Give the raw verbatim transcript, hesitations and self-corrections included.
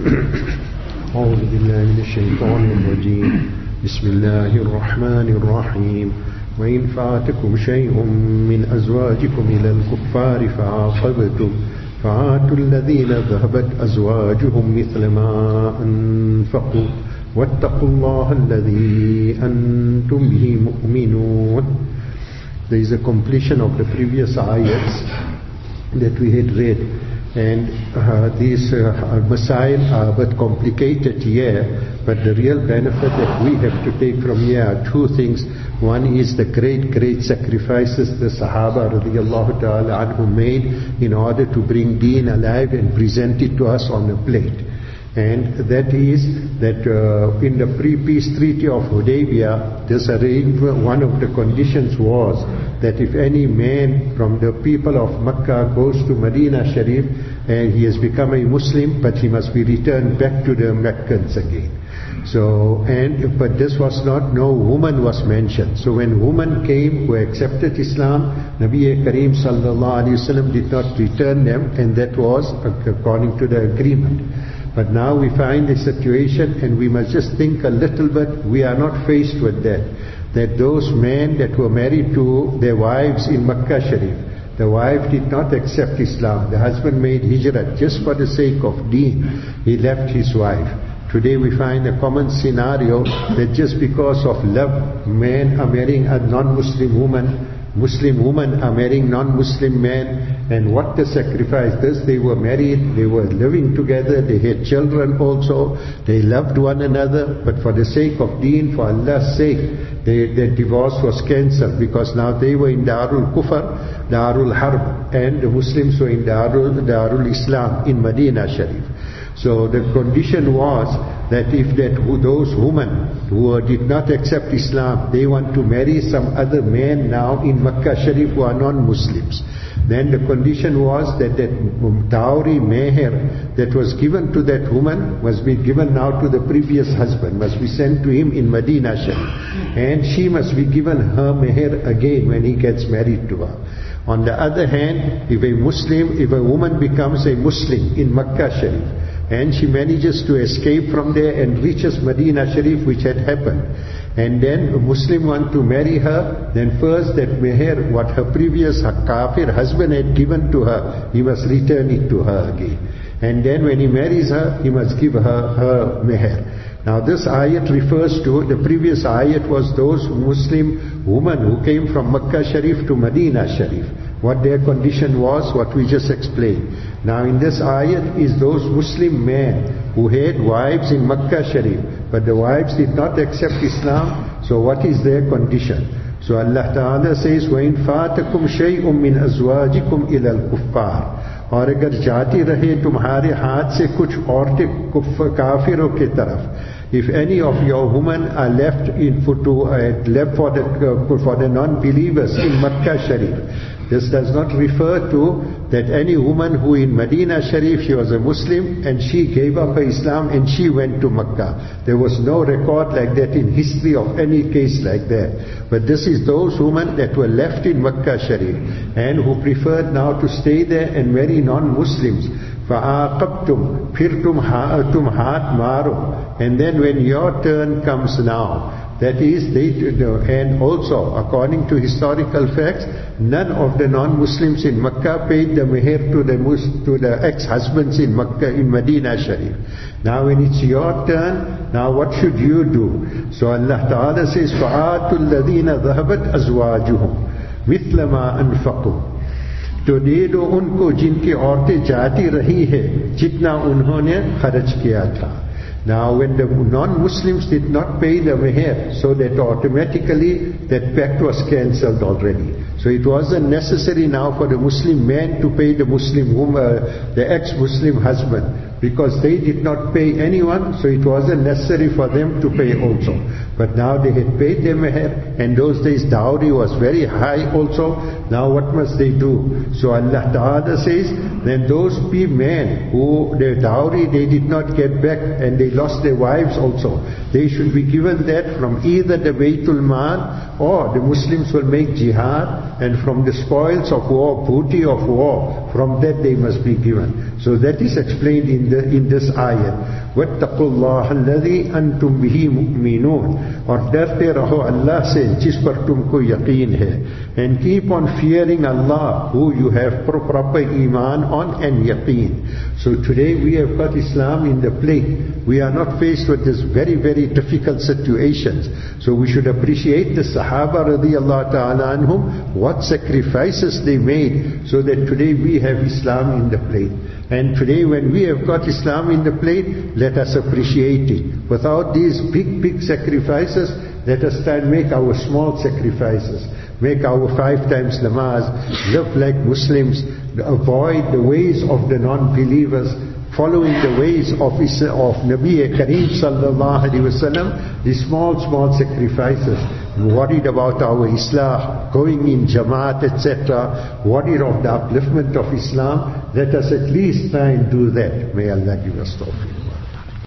أعوذ بالله من الشيطان الرجيم بسم الله الرحمن الرحيم وإن فاتكم شيء من أزواجكم إلى الكفار فعاقبتم فآتوا الذين ذهبت أزواجهم مثل ما أنفقوا واتقوا الله الذي أنتم به مؤمنون. There is a completion of the previous ayats that we had read, and uh, these uh, masail are but complicated here, but the real benefit that we have to take from here are two things. One is the great, great sacrifices the Sahaba radiallahu ta'ala anhu made in order to bring deen alive and present it to us on a plate. And that is that uh, in the pre-peace treaty of Hudaybiyah, this arrangement, one of the conditions was that if any man from the people of Makkah goes to Medina Sharif and he has become a Muslim, but he must be returned back to the Meccans again. So, and, but this was not, no woman was mentioned. So when women came who accepted Islam, Nabi Kareem sallallahu alayhi wa sallam did not return them, and that was according to the agreement. But now we find a situation, and we must just think a little bit, we are not faced with that. That those men that were married to their wives in Makkah Sharif, the wife did not accept Islam. The husband made hijrah just for the sake of deen. He left his wife. Today we find a common scenario that just because of love, men are marrying a non-Muslim woman, Muslim women are marrying non-Muslim men, and what the sacrifice is, they were married, they were living together, they had children also, they loved one another, but for the sake of deen, for Allah's sake, they, their divorce was cancelled, because now they were in Darul Kufr, Darul Harb, and the Muslims were in Darul, Darul Islam in Medina Sharif. So the condition was that if that those women who did not accept Islam, they want to marry some other man now in Makkah Sharif who are non-Muslims, then the condition was that that dowry meher that was given to that woman must be given now to the previous husband, must be sent to him in Medina Sharif, and she must be given her meher again when he gets married to her. On the other hand, if a Muslim, if a woman becomes a Muslim in Makkah Sharif, and she manages to escape from there and reaches Medina Sharif, which had happened, and then a Muslim want to marry her, then first that meher, what her previous kafir husband had given to her, he must return it to her again. And then when he marries her, he must give her her meher. Now this ayat refers to, the previous ayat was those Muslim women who came from Makkah Sharif to Medina Sharif. What their condition was, what we just explained. Now in this ayat is those Muslim men who had wives in Makkah Sharif, but the wives did not accept Islam, so what is their condition? So Allah Ta'ala says, وَإِن فَاتَكُمْ شَيْءٌ مِّنْ أَزْوَاجِكُمْ إِلَى الْكُفَّارِ, और अगर जाती रहे तुम्हारे हाथ से कुछ औरतें काफिरों के तरफ, if any of your women are left in for to uh, left for the uh, for the non-believers in Makkah Sharif, this does not refer to that any woman who in Medina Sharif, she was a Muslim and she gave up her Islam and she went to Makkah. There was no record like that in history of any case like that. But this is those women that were left in Makkah Sharif and who preferred now to stay there and marry non-Muslims. فَآقَبْتُمْ Phir tum haat maro. And then when your turn comes now, that is, they, and also according to historical facts, none of the non-Muslims in Makkah paid the meher to the to the ex-husbands in Makkah, in Medina Sharif. Now when it's your turn, now what should you do? So Allah Ta'ala says, فَآتُوا الَّذِينَ ذَهَبَتْ أَزْوَاجُهُمْ مِثْلَ مَا أَنفَقُوا, तो दे दो उनको जिनकी औरतें जाती रही है जितना उन्होंने खर्च किया था. Now when the non-Muslims did not pay the meher, so that automatically that pact was cancelled already. So it wasn't necessary now for the Muslim man to pay the Muslim woman, uh, the ex-Muslim husband, because they did not pay anyone, so it wasn't necessary for them to pay also. But now they had paid their meher, and those days dowry was very high also. Now what must they do? So Allah Ta'ala says, then those men who their dowry they did not get back and they lost their wives also, they should be given that from either the Baytul Mal, or the Muslims will make jihad, and from the spoils of war, booty of war, from that they must be given. So that is explained in the in this ayat. وَاتَّقُوا اللَّهَ الَّذِي أَنْتُمْ بِهِ مُؤْمِنُونَ. और डरते रहो अल्लाह से जिस पर तुमको यकीन है. And keep on fearing Allah who you have pro- proper iman on and yaqeen. So today we have got Islam in the plate. We are not faced with this very very difficult situations. So we should appreciate the Sahaba radiallahu ta'ala anhum, what sacrifices they made so that today we have Islam in the plate. And today when we have got Islam in the plate, let us appreciate it. Without these big, big sacrifices, let us try and make our small sacrifices. Make our five times namaz, live like Muslims, avoid the ways of the non-believers, following the ways of, of Nabi Kareem sallallahu alaihi wasallam, these small, small sacrifices. Worried about our Islah, going in Jamaat, et cetera. Worried of the upliftment of Islam. Let us at least try and do that. May Allah give us tawfiq.